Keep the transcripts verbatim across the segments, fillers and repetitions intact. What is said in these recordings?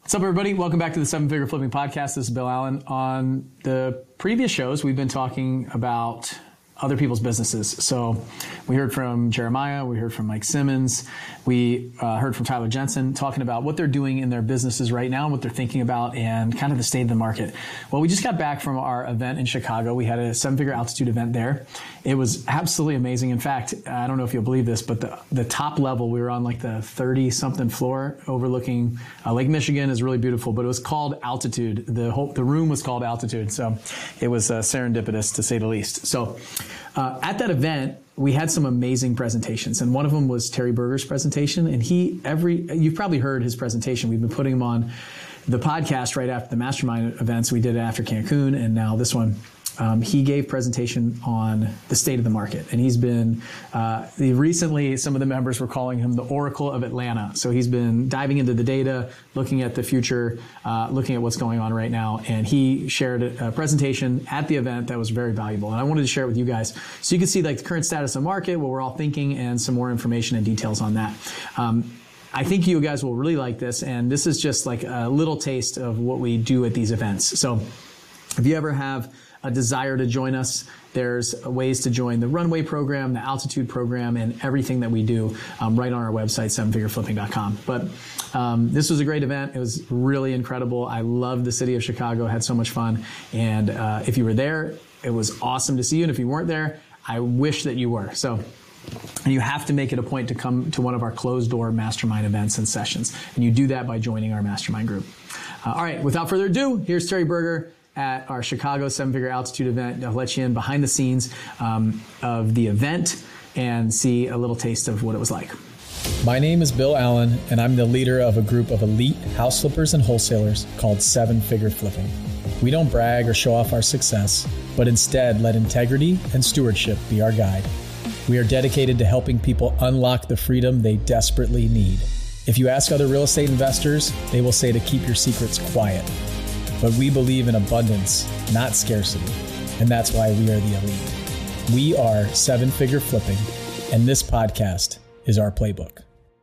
What's up, everybody? Welcome back to the Seven Figure Flipping Podcast. This is Bill Allen. On the previous shows, we've been talking about other people's businesses. So we heard from Jeremiah, we heard from Mike Simmons, we uh, heard from Tyler Jensen talking about what they're doing in their businesses right now and what they're thinking about and kind of the state of the market. Well, we just got back from our event in Chicago. We had a seven-figure altitude event there. It was absolutely amazing. In fact, I don't know if you'll believe this, but the, the top level, we were on like the thirty-something floor overlooking uh, Lake Michigan. Is really beautiful, but it was called Altitude. The whole the room was called Altitude, so it was uh, serendipitous to say the least. So uh, at that event, we had some amazing presentations, and one of them was Terry Berger's presentation. And he every you've probably heard his presentation. We've been putting him on the podcast right after the mastermind events. We did it after Cancun, and now this one. Um, he gave presentation on the state of the market, and he's been uh, he recently. Some of the members were calling him the Oracle of Atlanta. So he's been diving into the data, looking at the future, uh, looking at what's going on right now, and he shared a presentation at the event that was very valuable. And I wanted to share it with you guys so you can see like the current status of the market, what we're all thinking, and some more information and details on that. Um, I think you guys will really like this, and this is just like a little taste of what we do at these events. So if you ever have a desire to join us, there's ways to join the Runway program, the Altitude program, and everything that we do um, right on our website, seven figure flipping dot com. But um, this was a great event. It was really incredible. I loved the city of Chicago, had so much fun. And uh, if you were there, it was awesome to see you. And if you weren't there, I wish that you were. So you have to make it a point to come to one of our closed door mastermind events and sessions. And you do that by joining our mastermind group. Uh, all right, without further ado, here's Terry Berger at our Chicago seven-figure altitude event. I'll let you in behind the scenes um, of the event and see a little taste of what it was like. My name is Bill Allen, and I'm the leader of a group of elite house flippers and wholesalers called Seven Figure Flipping. We don't brag or show off our success, but instead let integrity and stewardship be our guide. We are dedicated to helping people unlock the freedom they desperately need. If you ask other real estate investors, they will say to keep your secrets quiet. But we believe in abundance, not scarcity. And that's why we are the elite. We are Seven Figure Flipping, and this podcast is our playbook.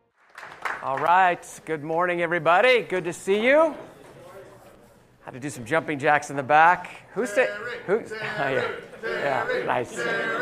All right. Good morning, everybody. Good to see you. Had to do some jumping jacks in the back. Who stayed? Who? Oh, yeah. Yeah. Nice.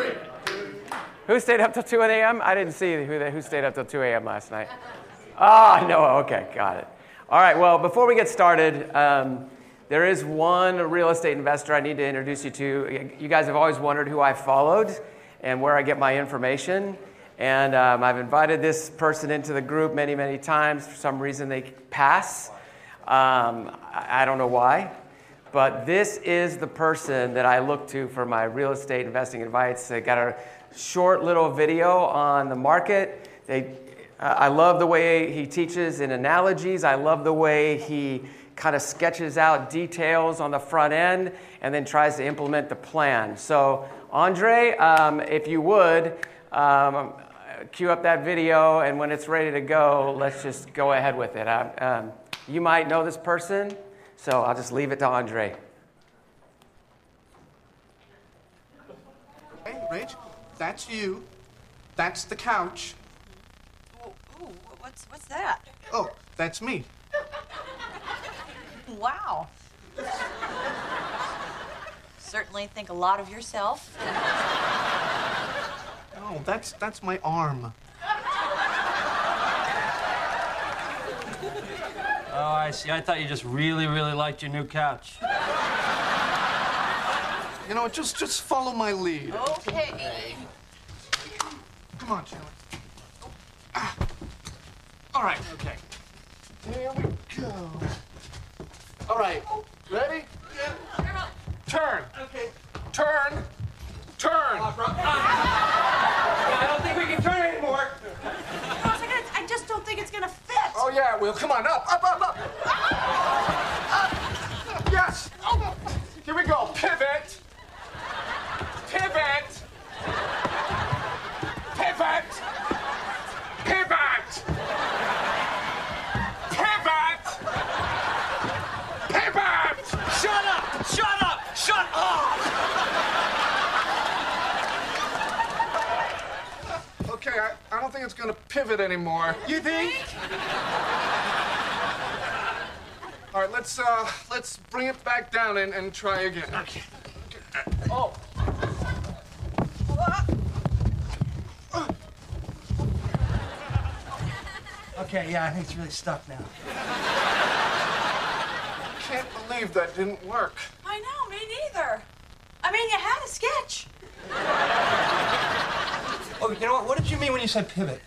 Who stayed up till two a.m.? I didn't see who who stayed up till two a.m. last night. Oh, no. Okay. Got it. All right. Well, before we get started, um, there is one real estate investor I need to introduce you to. You guys have always wondered who I followed and where I get my information. And um, I've invited this person into the group many, many times. For some reason, they pass. Um, I don't know why. But this is the person that I look to for my real estate investing advice. They got a short little video on the market. They, uh, I love the way he teaches in analogies. I love the way he kind of sketches out details on the front end and then tries to implement the plan. So, Andre, um, if you would, um, cue up that video, and when it's ready to go, let's just go ahead with it. Uh, um, you might know this person, so I'll just leave it to Andre. Hey, Rich, that's you. That's the couch. Ooh, ooh, what's what's that? Oh, that's me. Wow. Certainly think a lot of yourself. No, that's that's my arm. Oh, I see. I thought you just really, really liked your new couch. You know, just just follow my lead. Okay. Come on, Chili. Ah. All right. Okay. Here we go. All right. Ready? Yeah. Turn. Okay. Turn. Turn. I don't think we can turn anymore. I just don't think it's gonna fit. Oh yeah, well, come on, up, up, up, up. Up. Yes. Here we go. Pivot. Pivot. Pivot. Pivot. Pivot. Pivot. Shut up! Shut up! Shut up! Okay, I, I don't think it's gonna pivot anymore. You think? All right, let's uh, let's bring it back down and, and try again. Okay. okay. Oh. Okay, yeah, I think it's really stuck now. Can't believe that didn't work. I know, me neither. I mean, you had a sketch. Oh, you know what? What did you mean when you said pivot?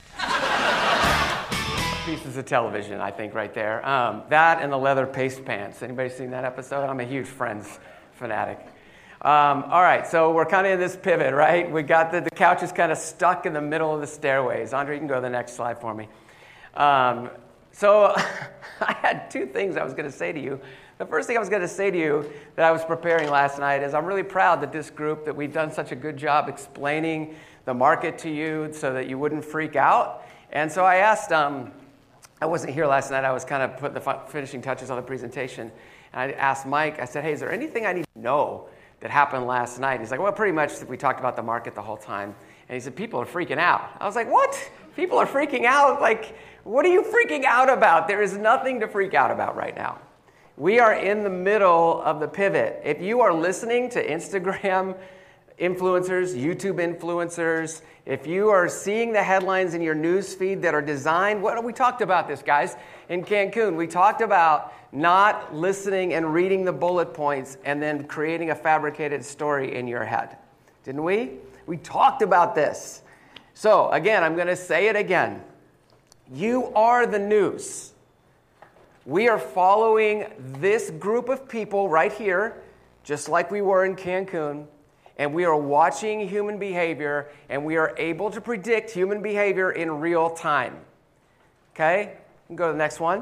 Pieces of television, I think, right there. Um, that and the leather paste pants. Anybody seen that episode? I'm a huge Friends fanatic. Um, all right, so we're kind of in this pivot, right? We got the, the couch is kind of stuck in the middle of the stairways. Andre, you can go to the next slide for me. Um, so I had two things I was going to say to you. The first thing I was going to say to you that I was preparing last night is I'm really proud that this group, that we've done such a good job explaining the market to you so that you wouldn't freak out. And so I asked, um, I wasn't here last night. I was kind of putting the finishing touches on the presentation. And I asked Mike, I said, hey, is there anything I need to know that happened last night? He's like, well, pretty much we talked about the market the whole time. And he said, people are freaking out. I was like, what? People are freaking out? Like, what are you freaking out about? There is nothing to freak out about right now. We are in the middle of the pivot. If you are listening to Instagram influencers, YouTube influencers, if you are seeing the headlines in your news feed that are designed, what we talked about this, guys, in Cancun. We talked about not listening and reading the bullet points and then creating a fabricated story in your head. Didn't we? We talked about this. So, again, I'm going to say it again. You are the news. We are following this group of people right here, just like we were in Cancun, and we are watching human behavior, and we are able to predict human behavior in real time. Okay? You can go to the next one.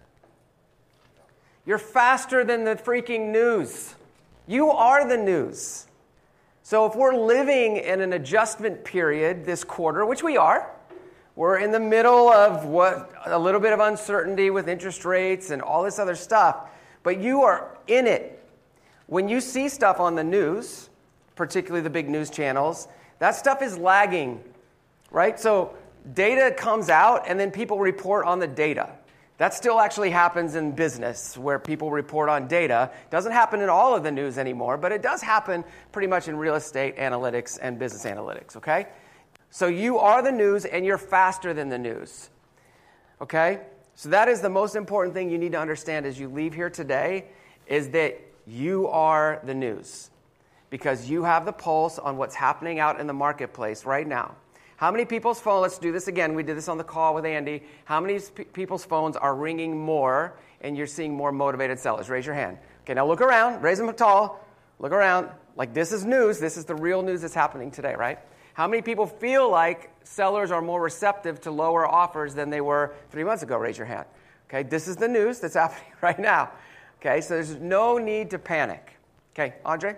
You're faster than the freaking news. You are the news. So if we're living in an adjustment period this quarter, which we are, we're in the middle of what a little bit of uncertainty with interest rates and all this other stuff, but you are in it. When you see stuff on the news, particularly the big news channels, that stuff is lagging, right? So data comes out and then people report on the data. That still actually happens in business where people report on data. It doesn't happen in all of the news anymore, but it does happen pretty much in real estate analytics and business analytics, okay? So you are the news, and you're faster than the news, okay? So that is the most important thing you need to understand as you leave here today, is that you are the news because you have the pulse on what's happening out in the marketplace right now. How many people's phones, let's do this again, we did this on the call with Andy, how many p- people's phones are ringing more and you're seeing more motivated sellers? Raise your hand. Okay, now look around, raise them tall, look around. Like this is news, this is the real news that's happening today, right? How many people feel like sellers are more receptive to lower offers than they were three months ago? Raise your hand. Okay, this is the news that's happening right now. Okay, so there's no need to panic. Okay, Andre?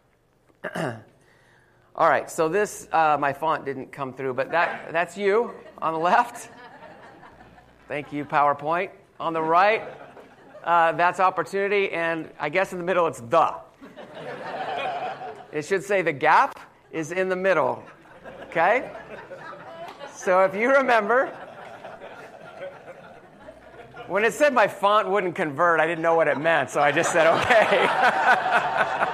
All right, so this, uh, my font didn't come through, but that that's you on the left. Thank you, PowerPoint. On the right, uh, that's opportunity, and I guess in the middle it's the. It should say the gap is in the middle. Okay? So if you remember, when it said my font wouldn't convert, I didn't know what it meant, so I just said, okay.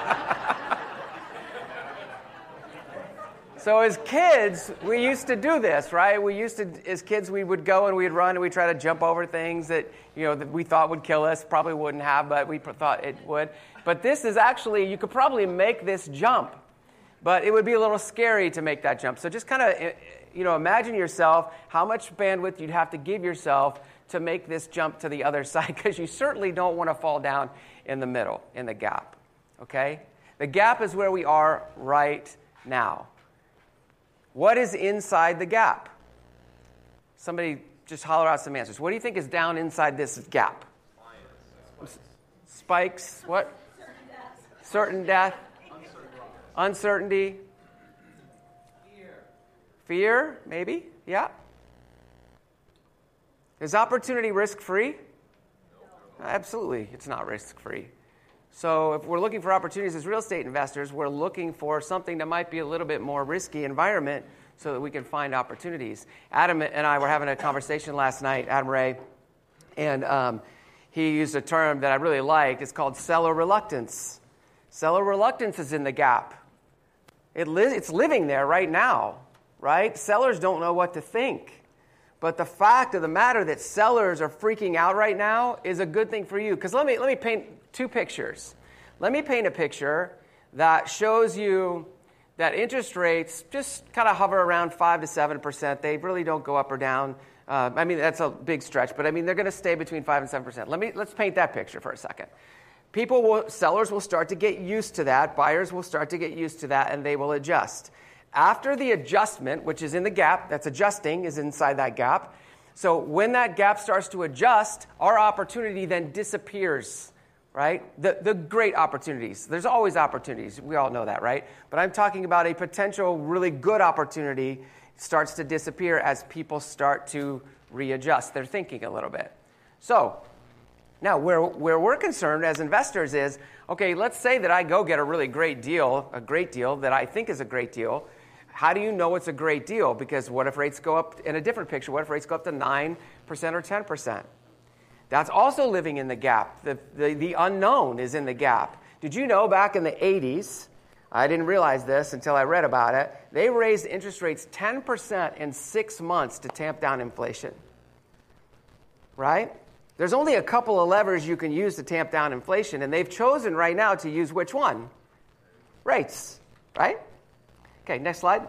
So as kids, we used to do this, right? We used to, as kids, we would go and we'd run and we'd try to jump over things that, you know, that we thought would kill us. Probably wouldn't have, but we thought it would. But this is actually, you could probably make this jump. But it would be a little scary to make that jump. So just kind of, you know, imagine yourself how much bandwidth you'd have to give yourself to make this jump to the other side, because you certainly don't want to fall down in the middle, in the gap, okay? The gap is where we are right now. What is inside the gap? Somebody just holler out some answers. What do you think is down inside this gap? Spikes, what? Certain death. Certain death. Uncertainty. Fear. Fear, maybe, yeah. Is opportunity risk-free? No. Absolutely, it's not risk-free. So if we're looking for opportunities as real estate investors, we're looking for something that might be a little bit more risky environment so that we can find opportunities. Adam and I were having a conversation last night, Adam Ray, and um, he used a term that I really liked. It's called seller reluctance. Seller reluctance is in the gap. It li- it's living there right now, right? Sellers don't know what to think. But the fact of the matter that sellers are freaking out right now is a good thing for you. Because let me, let me paint two pictures. Let me paint a picture that shows you that interest rates just kind of hover around five to seven percent. They really don't go up or down. Uh, I mean, that's a big stretch, but I mean, they're going to stay between five and seven percent. Let me, let's paint that picture for a second. People will, sellers will start to get used to that. Buyers will start to get used to that, and they will adjust. After the adjustment, which is in the gap, that's adjusting, is inside that gap. So when that gap starts to adjust, our opportunity then disappears, right? The, the great opportunities. There's always opportunities. We all know that, right? But I'm talking about a potential really good opportunity starts to disappear as people start to readjust their thinking a little bit. So now where, where we're concerned as investors is, okay, let's say that I go get a really great deal, a great deal that I think is a great deal. How do you know it's a great deal? Because what if rates go up, in a different picture, what if rates go up to nine percent or ten percent? That's also living in the gap. The, the, the unknown is in the gap. Did you know back in the eighties, I didn't realize this until I read about it, they raised interest rates ten percent in six months to tamp down inflation. Right? There's only a couple of levers you can use to tamp down inflation, and they've chosen right now to use which one? Rates, right? Okay, next slide.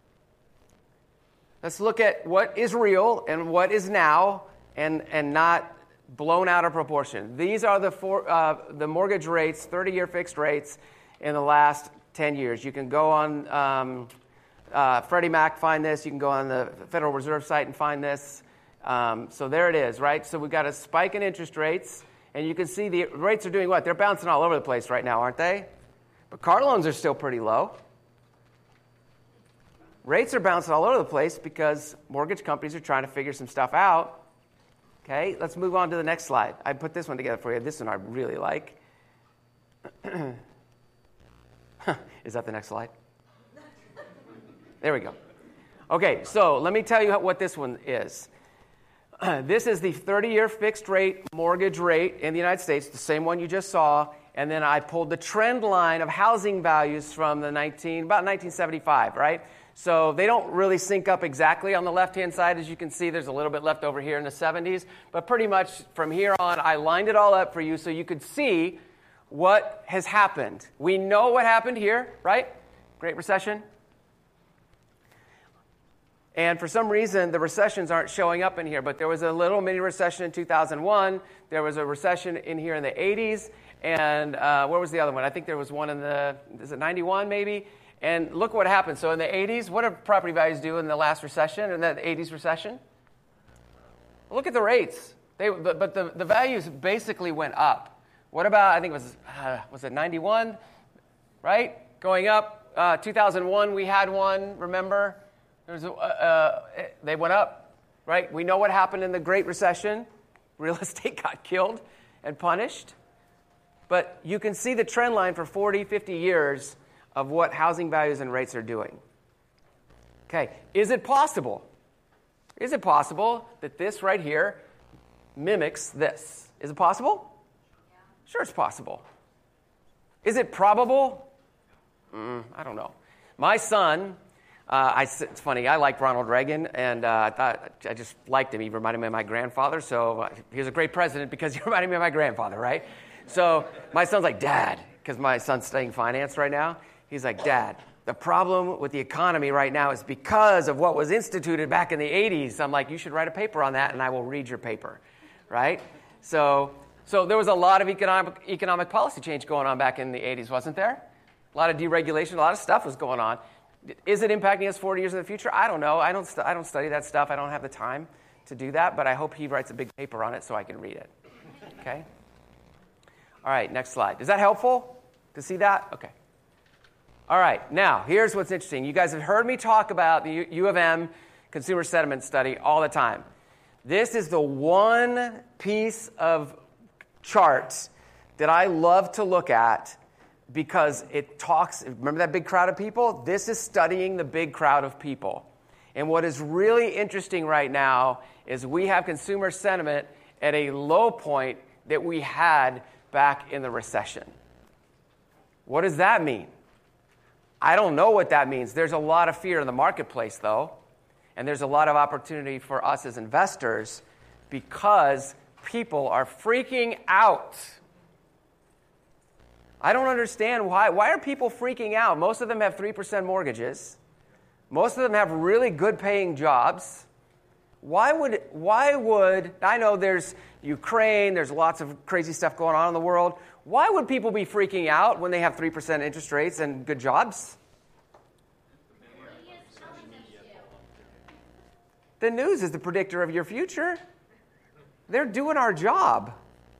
Let's look at what is real and what is now and, and not blown out of proportion. These are the four, uh, the mortgage rates, thirty-year fixed rates in the last ten years. You can go on um, uh, Freddie Mac, find this. You can go on the Federal Reserve site and find this. Um, so there it is, right? So we've got a spike in interest rates, and you can see the rates are doing what? They're bouncing all over the place right now, aren't they? But car loans are still pretty low. Rates are bouncing all over the place because mortgage companies are trying to figure some stuff out. Okay, let's move on to the next slide. I put this one together for you. This one I really like. Is that the next slide? There we go. Okay, so let me tell you what this one is. This is the thirty-year fixed rate mortgage rate in the United States, the same one you just saw. And then I pulled the trend line of housing values from the nineteen, about nineteen seventy-five, right? So they don't really sync up exactly on the left-hand side. As you can see, there's a little bit left over here in the seventies. But pretty much from here on, I lined it all up for you so you could see what has happened. We know what happened here, right? Great Recession. And for some reason, the recessions aren't showing up in here. But there was a little mini recession in two thousand one. There was a recession in here in the eighties. And uh, where was the other one? I think there was one in the, is it ninety-one maybe? And look what happened. So in the eighties, what did property values do in the last recession, in the eighties recession? Look at the rates. They, but the, the values basically went up. What about, I think it was, uh, was it ninety-one, right? Going up. Uh, two thousand one, we had one, remember? There was a, uh, they went up, right? We know what happened in the Great Recession. Real estate got killed and punished. But you can see the trend line for forty, fifty years of what housing values and rates are doing. Okay, is it possible? Is it possible that this right here mimics this? Is it possible? Yeah. Sure, it's possible. Is it probable? Mm, I don't know. My son, uh, I, it's funny, I like Ronald Reagan, and uh, I thought I just liked him. He reminded me of my grandfather, so uh, he was a great president because he reminded me of my grandfather, right? So my son's like, Dad, because my son's studying finance right now. He's like, Dad, the problem with the economy right now is because of what was instituted back in the eighties. I'm like, you should write a paper on that, and I will read your paper, right? So so there was a lot of economic economic policy change going on back in the eighties, wasn't there? A lot of deregulation, a lot of stuff was going on. Is it impacting us forty years in the future? I don't know. I don't, st- I don't study that stuff. I don't have the time to do that, but I hope he writes a big paper on it so I can read it, okay? All right, next slide. Is that helpful to see that? Okay. All right, now, here's what's interesting. You guys have heard me talk about the U of M consumer sentiment study all the time. This is the one piece of charts that I love to look at because it talks, remember that big crowd of people? This is studying the big crowd of people. And what is really interesting right now is we have consumer sentiment at a low point that we had back in the recession. What does that mean? I don't know what that means. There's a lot of fear in the marketplace, though, and there's a lot of opportunity for us as investors because people are freaking out. I don't understand why. Why are people freaking out? Most of them have three percent mortgages. Most of them have really good paying jobs. Why would, why would, I know there's Ukraine, there's lots of crazy stuff going on in the world. Why would people be freaking out when they have three percent interest rates and good jobs? The news is the predictor of your future. They're doing our job.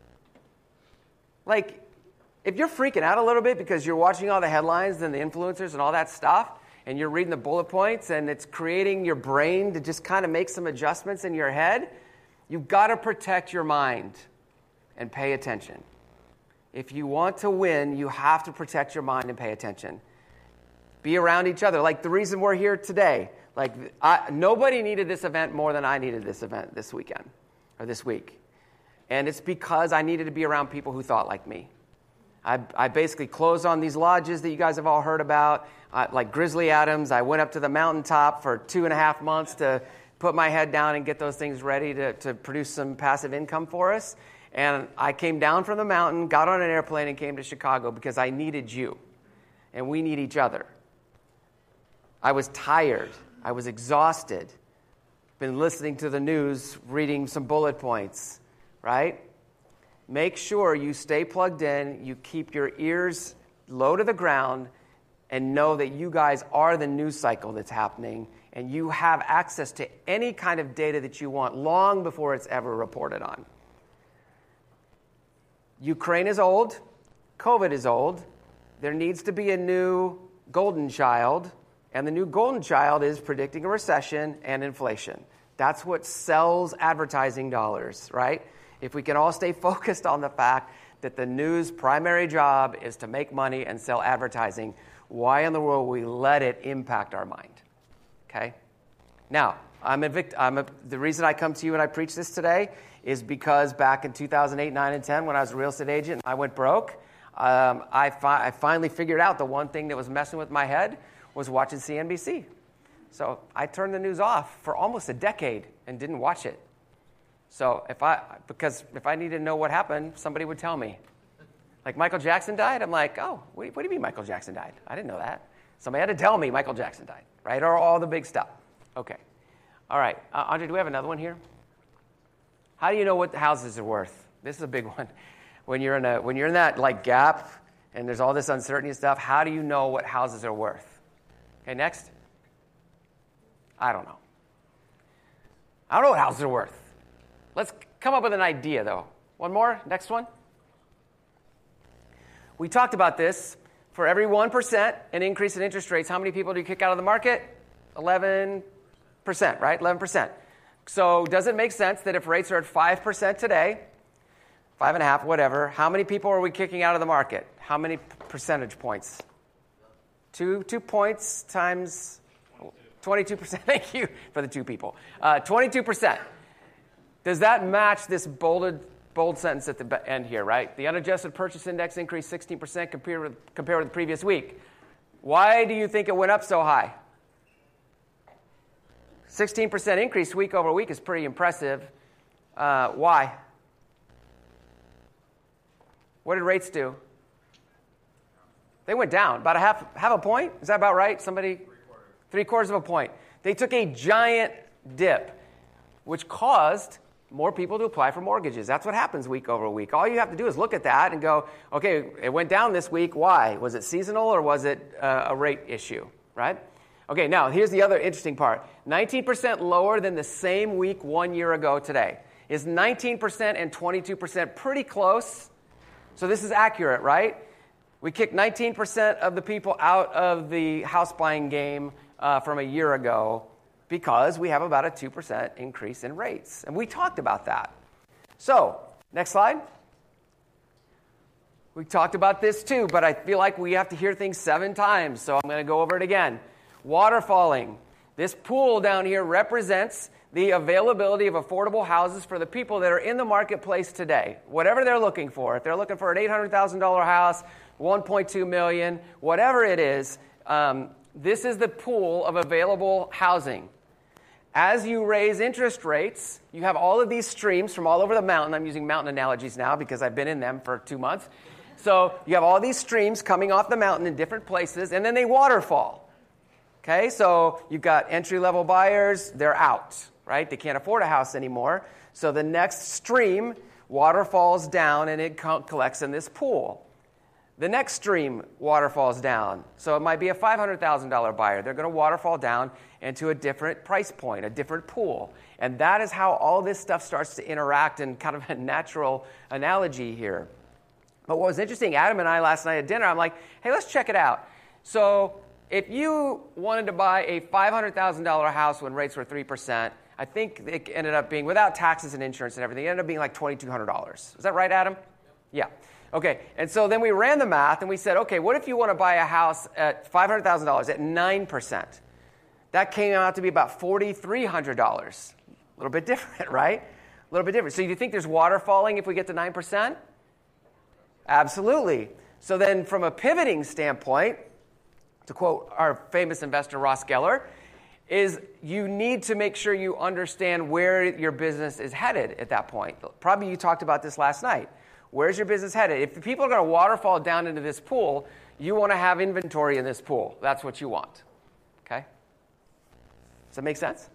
Like, if you're freaking out a little bit because you're watching all the headlines and the influencers and all that stuff, and you're reading the bullet points, and it's creating your brain to just kind of make some adjustments in your head, you've got to protect your mind and pay attention. If you want to win, you have to protect your mind and pay attention. Be around each other. Like the reason we're here today. Like I, nobody needed this event more than I needed this event this weekend or this week. And it's because I needed to be around people who thought like me. I, I basically closed on these lodges that you guys have all heard about, uh, like Grizzly Adams. I went up to the mountaintop for two and a half months to put my head down and get those things ready to, to produce some passive income for us. And I came down from the mountain, got on an airplane, and came to Chicago because I needed you. And we need each other. I was tired. I was exhausted. Been listening to the news, reading some bullet points, right? Make sure you stay plugged in, you keep your ears low to the ground, and know that you guys are the news cycle that's happening, and you have access to any kind of data that you want long before it's ever reported on. Ukraine is old. COVID is old. There needs to be a new golden child, and the new golden child is predicting a recession and inflation. That's what sells advertising dollars, right? If we can all stay focused on the fact that the news' primary job is to make money and sell advertising, why in the world would we let it impact our mind? Okay? Now, I'm a vict- I'm a, the reason I come to you and I preach this today is because back in two thousand eight, nine, and ten, when I was a real estate agent and I went broke, um, I, fi- I finally figured out the one thing that was messing with my head was watching C N B C. So I turned the news off for almost a decade and didn't watch it. So if I, because if I needed to know what happened, somebody would tell me. Like Michael Jackson died, I'm like, oh, what do you, what do you mean Michael Jackson died? I didn't know that. Somebody had to tell me Michael Jackson died, right? Or all the big stuff. Okay. All right. Uh, Andre, do we have another one here? How do you know what the houses are worth? This is a big one. When you're in a, when you're in that like gap and there's all this uncertainty and stuff, how do you know what houses are worth? Okay, next. I don't know. I don't know what houses are worth. Let's come up with an idea, though. One more. Next one. We talked about this. For every one percent an increase in interest rates, how many people do you kick out of the market? eleven percent, right? eleven percent. So does it make sense that if rates are at five percent today, five and a half, whatever, how many people are we kicking out of the market? How many percentage points? Two, two points times twenty-two percent. Thank you for the two people. Uh, twenty-two percent. Does that match this bolded, bold sentence at the end here, right? The unadjusted purchase index increased sixteen percent compared with, compared with the previous week. Why do you think it went up so high? sixteen percent increase week over week is pretty impressive. Uh, why? What did rates do? They went down about a half, half a point. Is that about right? Somebody? Three quarters. Three quarters of a point. They took a giant dip, which caused more people to apply for mortgages. That's what happens week over week. All you have to do is look at that and go, okay, it went down this week. Why? Was it seasonal or was it uh, a rate issue, right? Okay, now here's the other interesting part. nineteen percent lower than the same week one year ago today. Is nineteen percent and twenty-two percent pretty close? So this is accurate, right? We kicked nineteen percent of the people out of the house buying game uh, from a year ago because we have about a two percent increase in rates. And we talked about that. So, next slide. We talked about this too, but I feel like we have to hear things seven times, so I'm going to go over it again. Waterfalling. This pool down here represents the availability of affordable houses for the people that are in the marketplace today, whatever they're looking for. If they're looking for an eight hundred thousand dollars house, one point two million dollars, whatever it is, um, this is the pool of available housing. As you raise interest rates, you have all of these streams from all over the mountain. I'm using mountain analogies now because I've been in them for two months. So you have all these streams coming off the mountain in different places, and then they waterfall. Okay, so you've got entry-level buyers, they're out, right? They can't afford a house anymore. So the next stream waterfalls down, and it co- collects in this pool. The next stream waterfalls down. So it might be a five hundred thousand dollars buyer. They're going to waterfall down into a different price point, a different pool. And that is how all this stuff starts to interact in kind of a natural analogy here. But what was interesting, Adam and I last night at dinner, I'm like, hey, let's check it out. So if you wanted to buy a five hundred thousand dollars house when rates were three percent, I think it ended up being, without taxes and insurance and everything, it ended up being like two thousand two hundred dollars. Is that right, Adam? Yeah. Okay, and so then we ran the math and we said, okay, what if you want to buy a house at five hundred thousand dollars at nine percent? That came out to be about four thousand three hundred dollars. A little bit different, right? A little bit different. So do you think there's water falling if we get to nine percent? Absolutely. So then from a pivoting standpoint, to quote our famous investor Ross Geller, is you need to make sure you understand where your business is headed at that point. Probably you talked about this last night. Where's your business headed? If the people are going to waterfall down into this pool, you want to have inventory in this pool. That's what you want. Okay? Does that make sense?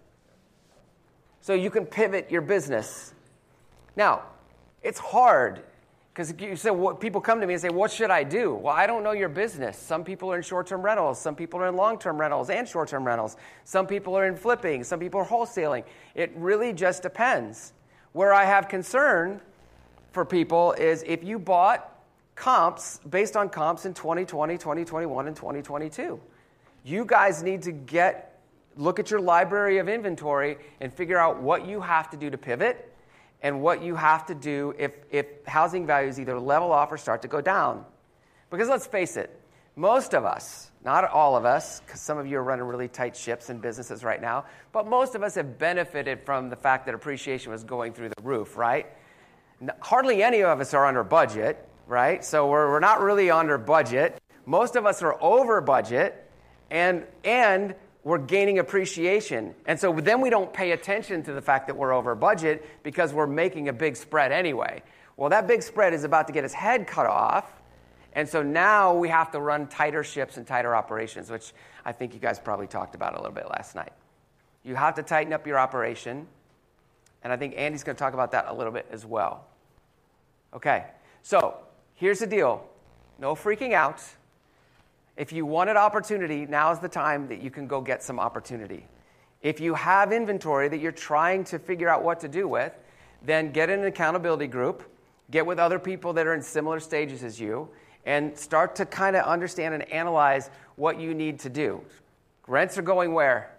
So you can pivot your business. Now, it's hard because you say, what, people come to me and say, what should I do? Well, I don't know your business. Some people are in short-term rentals. Some people are in long-term rentals and short-term rentals. Some people are in flipping. Some people are wholesaling. It really just depends. Where I have concern for people is if you bought comps based on comps in twenty twenty, twenty twenty-one, and twenty twenty-two. You guys need to get look at your library of inventory and figure out what you have to do to pivot and what you have to do if, if housing values either level off or start to go down. Because let's face it, most of us, not all of us, because some of you are running really tight ships and businesses right now, but most of us have benefited from the fact that appreciation was going through the roof, right? Hardly any of us are under budget, right? So we're, we're not really under budget. Most of us are over budget, and and we're gaining appreciation. And so then we don't pay attention to the fact that we're over budget because we're making a big spread anyway. Well, that big spread is about to get its head cut off, and so now we have to run tighter ships and tighter operations, which I think you guys probably talked about a little bit last night. You have to tighten up your operation, and I think Andy's going to talk about that a little bit as well. Okay, so here's the deal. No freaking out. If you wanted opportunity, now's the time that you can go get some opportunity. If you have inventory that you're trying to figure out what to do with, then get in an accountability group, get with other people that are in similar stages as you, and start to kind of understand and analyze what you need to do. Rents are going where?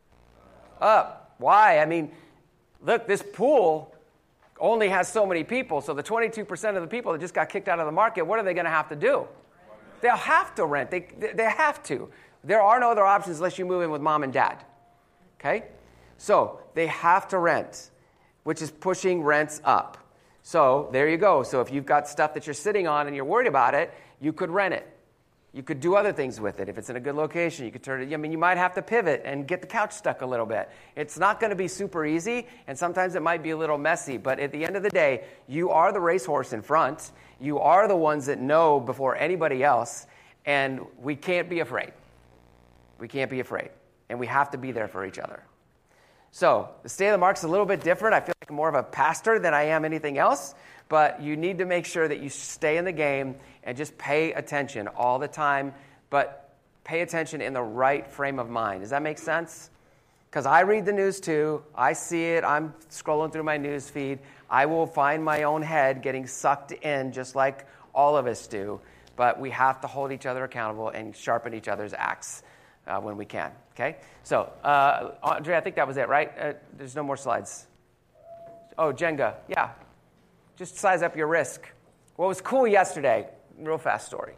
Up. Why? I mean, look, this pool only has so many people, so the twenty-two percent of the people that just got kicked out of the market, what are they going to have to do? They'll have to rent. They, they have to. There are no other options unless you move in with mom and dad. Okay? So they have to rent, which is pushing rents up. So there you go. So if you've got stuff that you're sitting on and you're worried about it, you could rent it. You could do other things with it. If it's in a good location, you could turn it. I mean, you might have to pivot and get the couch stuck a little bit. It's not going to be super easy, and sometimes it might be a little messy. But at the end of the day, you are the racehorse in front. You are the ones that know before anybody else, and we can't be afraid. We can't be afraid, and we have to be there for each other. So the State of the Mark's a little bit different. I feel like I'm more of a pastor than I am anything else, but you need to make sure that you stay in the game and just pay attention all the time, but pay attention in the right frame of mind. Does that make sense? Because I read the news too. I see it. I'm scrolling through my news feed. I will find my own head getting sucked in just like all of us do, but we have to hold each other accountable and sharpen each other's axe uh, when we can. Okay? So, uh, Andre, I think that was it, right? Uh, there's no more slides. Oh, Jenga. Yeah. Just size up your risk. What was cool yesterday, real fast story.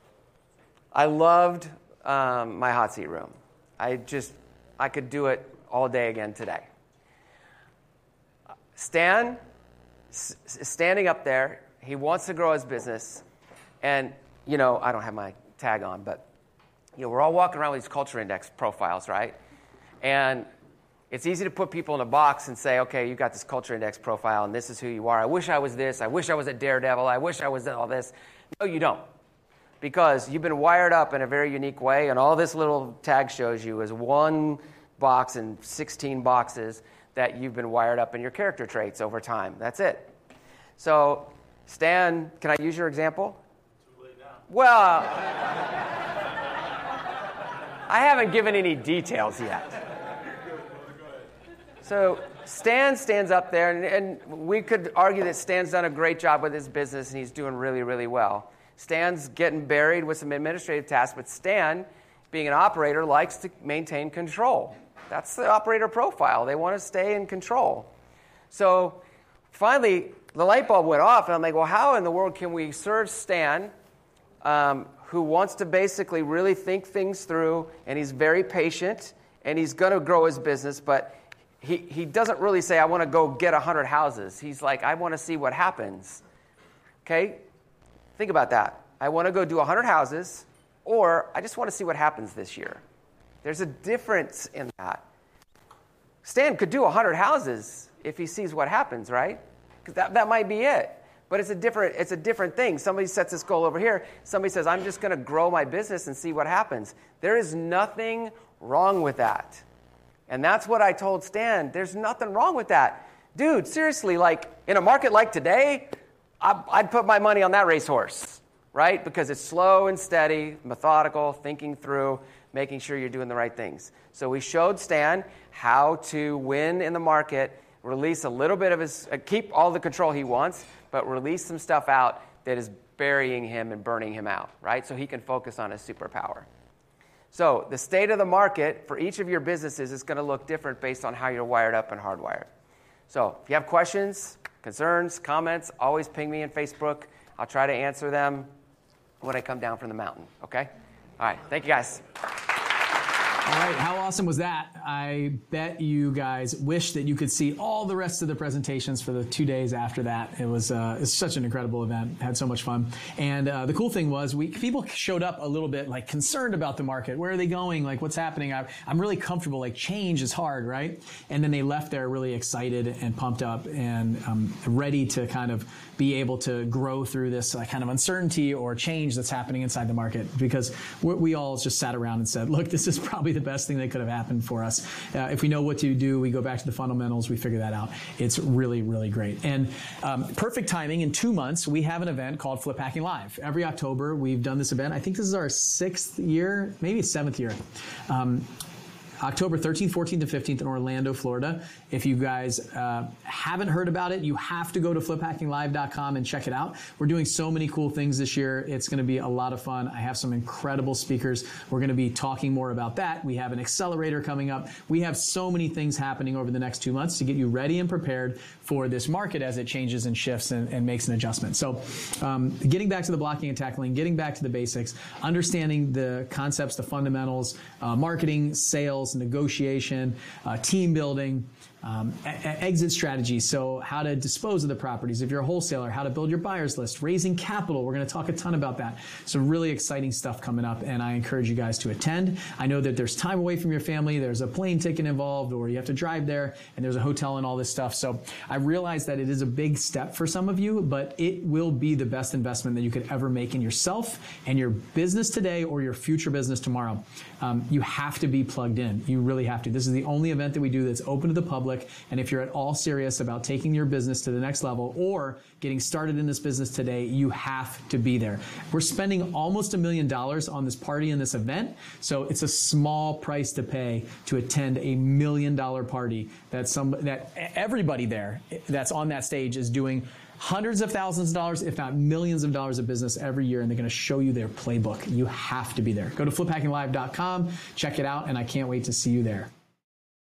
I loved um, my hot seat room. I just, I could do it all day again today. Stan is standing up there. He wants to grow his business. And, you know, I don't have my tag on, but, you know, we're all walking around with these culture index profiles, right? And it's easy to put people in a box and say, okay, you got this culture index profile, and this is who you are. I wish I was this. I wish I was a daredevil. I wish I was all this. No, you don't. Because you've been wired up in a very unique way, and all this little tag shows you is one box and sixteen boxes that you've been wired up in your character traits over time. That's it. So, Stan, can I use your example? Too late now. Well, I haven't given any details yet. So Stan stands up there, and, and we could argue that Stan's done a great job with his business, and he's doing really, really well. Stan's getting buried with some administrative tasks, but Stan, being an operator, likes to maintain control. That's the operator profile. They want to stay in control. So finally, the light bulb went off, and I'm like, well, how in the world can we serve Stan, um, who wants to basically really think things through, and he's very patient, and he's going to grow his business, but he, he doesn't really say, I want to go get one hundred houses. He's like, I want to see what happens. Okay? Think about that. I want to go do one hundred houses, or I just want to see what happens this year. There's a difference in that. Stan could do one hundred houses if he sees what happens, right? Because that, that might be it. But it's a different it's a different thing. Somebody sets this goal over here. Somebody says, I'm just going to grow my business and see what happens. There is nothing wrong with that. And that's what I told Stan. There's nothing wrong with that. Dude, seriously, like in a market like today, I'd put my money on that racehorse, right? Because it's slow and steady, methodical, thinking through, making sure you're doing the right things. So we showed Stan how to win in the market, release a little bit of his, uh, keep all the control he wants, but release some stuff out that is burying him and burning him out, right? So he can focus on his superpower. So the state of the market for each of your businesses is going to look different based on how you're wired up and hardwired. So if you have questions, concerns, comments, always ping me on Facebook. I'll try to answer them when I come down from the mountain, okay? All right, thank you guys. All right, how awesome was that? I bet you guys wish that you could see all the rest of the presentations for the two days after that. It was uh, it's such an incredible event. Had so much fun. And uh, the cool thing was we people showed up a little bit like concerned about the market. Where are they going? Like what's happening? I, I'm really comfortable. Like change is hard, right? And then they left there really excited and pumped up and um, ready to kind of be able to grow through this uh, kind of uncertainty or change that's happening inside the market. Because we, we all just sat around and said, look, this is probably the best thing that could have happened for us. Uh, if we know what to do, we go back to the fundamentals, we figure that out. It's really, really great. And um, perfect timing, in two months, we have an event called Flip Hacking Live. Every October, we've done this event. I think this is our sixth year, maybe seventh year. Um, October thirteenth, fourteenth, and fifteenth in Orlando, Florida. If you guys uh, haven't heard about it, you have to go to flip hacking live dot com and check it out. We're doing so many cool things this year. It's going to be a lot of fun. I have some incredible speakers. We're going to be talking more about that. We have an accelerator coming up. We have so many things happening over the next two months to get you ready and prepared for this market as it changes and shifts and, and makes an adjustment. So um, getting back to the blocking and tackling, getting back to the basics, understanding the concepts, the fundamentals, uh, marketing, sales, negotiation, uh, team building, um, a- exit strategies. So how to dispose of the properties. If you're a wholesaler, how to build your buyer's list, raising capital. We're going to talk a ton about that. Some really exciting stuff coming up, and I encourage you guys to attend. I know that there's time away from your family. There's a plane ticket involved, or you have to drive there, and there's a hotel and all this stuff. So I realize that it is a big step for some of you, but it will be the best investment that you could ever make in yourself and your business today or your future business tomorrow. Um, you have to be plugged in. You really have to. This is the only event that we do that's open to the public. And if you're at all serious about taking your business to the next level or getting started in this business today, you have to be there. We're spending almost a million dollars on this party and this event. So it's a small price to pay to attend a million dollar party that some, that everybody there that's on that stage is doing hundreds of thousands of dollars, if not millions of dollars of business every year, and they're going to show you their playbook. You have to be there. Go to flip hacking live dot com, check it out, and I can't wait to see you there.